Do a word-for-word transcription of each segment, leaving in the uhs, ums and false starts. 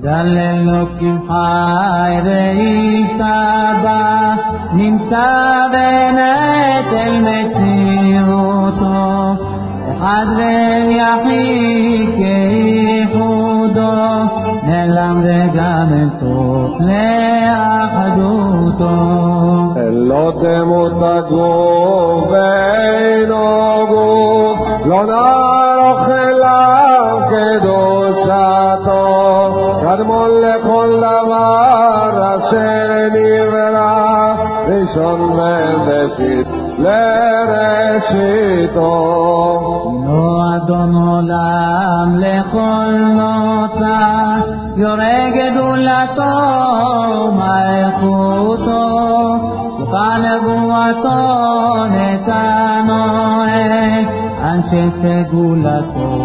גדל אלוקים חי והשתבח, נמצא בנטל מציאותו, אחד ויחיד כייחודו, נעלם וגם אין סוף לאחדותו. לא תמות הגוף ואינו גוף, לא נערוך אליו קדושתו, קדמון לכל דבר אשר נברא, ראשון ובראשית לראשיתו. לא אדון עולם לכל נוצר, יורה גדולתו ומלכותו, ונבואתו נתנו את אנשי סגולתו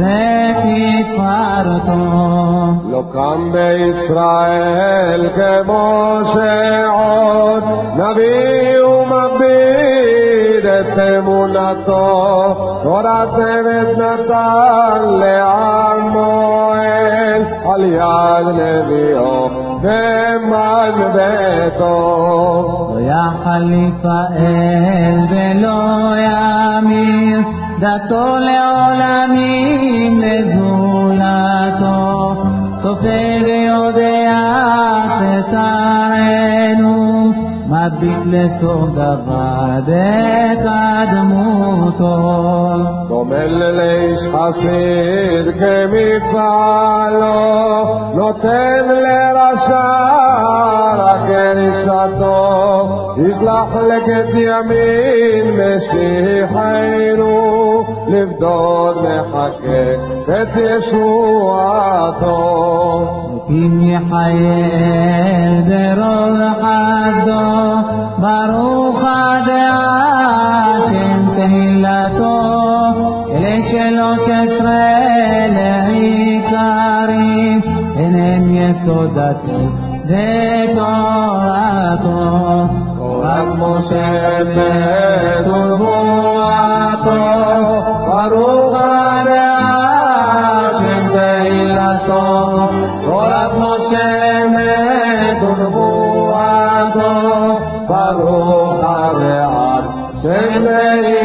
ותפארתו. לא קם בישראל כמו שעוד, נביא ומביט את אמונתו, תורת אמת נתן לעמו אל, על יד נביאו במן ביתו. לא יחליף האל ולא ימיר, דתו לעולמים לזולתו, צופה ויודע ששרנו, מביט לסוף דבר בקדמותו. גומל לאיש חסיד כמפעלו, נותן לרשע רק גרישתו, ישלח לקץ ימין משיחנו, לבדוד מחכה קץ ישועתו. אם יחייל ברוב חסדו, ברוך הדעה שם תהילתו, אלה שלוש עשרה לעיקרים, הן יסודתי ותורתו. תורת משה אמת ונבואתו, ברוך הדעה שם תהילתו. תורת משה אמת ונבואתו, ברוך הדעה שם תהילתו.